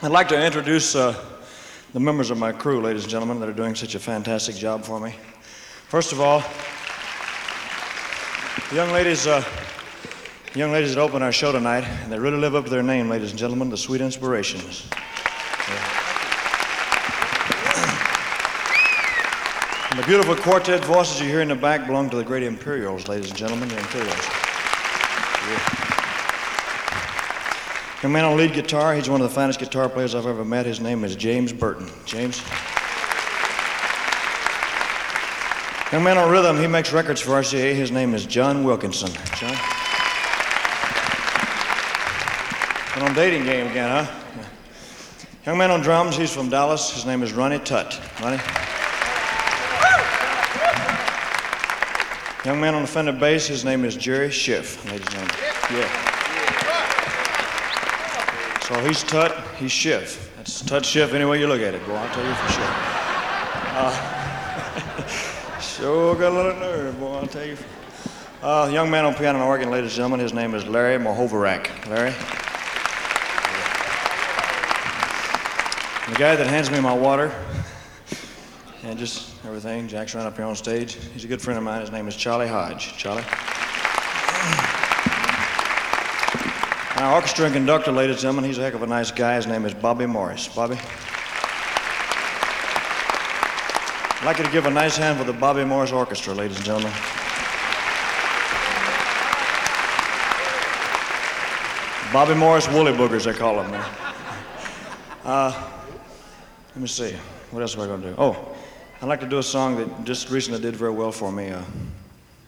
I'd like to introduce the members of my crew, ladies and gentlemen, that are doing such a fantastic job for me. First of all, the young ladies that open our show tonight, and they really live up to their name, ladies and gentlemen, the Sweet Inspirations. And the beautiful quartet voices you hear in the back belong to the great Imperials, ladies and gentlemen, the Imperials. Young man on lead guitar, he's one of the finest guitar players I've ever met. His name is James Burton. James. Young man on rhythm, he makes records for RCA. His name is John Wilkinson. John? And on dating game again, huh? Yeah. Young man on drums, he's from Dallas. His name is Ronnie Tutt. Ronnie? Young man on the Fender bass, his name is Jerry Schiff, ladies and gentlemen. Yeah. So he's Tutt, he's Schiff. That's Tutt Schiff any way you look at it, boy, I'll tell you for sure. Sure got a little nerve, boy, I'll tell you. Young man on piano and organ, ladies and gentlemen, his name is Larry Mohovarak. Larry? The guy that hands me my water and just everything, Jack's right up here on stage. He's a good friend of mine. His name is Charlie Hodge. Charlie? Our orchestra and conductor, ladies and gentlemen, he's a heck of a nice guy. His name is Bobby Morris. Bobby? I'd like you to give a nice hand for the Bobby Morris Orchestra, ladies and gentlemen. Bobby Morris Woolly Boogers, they call them. Let me see. What else am I going to do? Oh, I'd like to do a song that just recently did very well for me.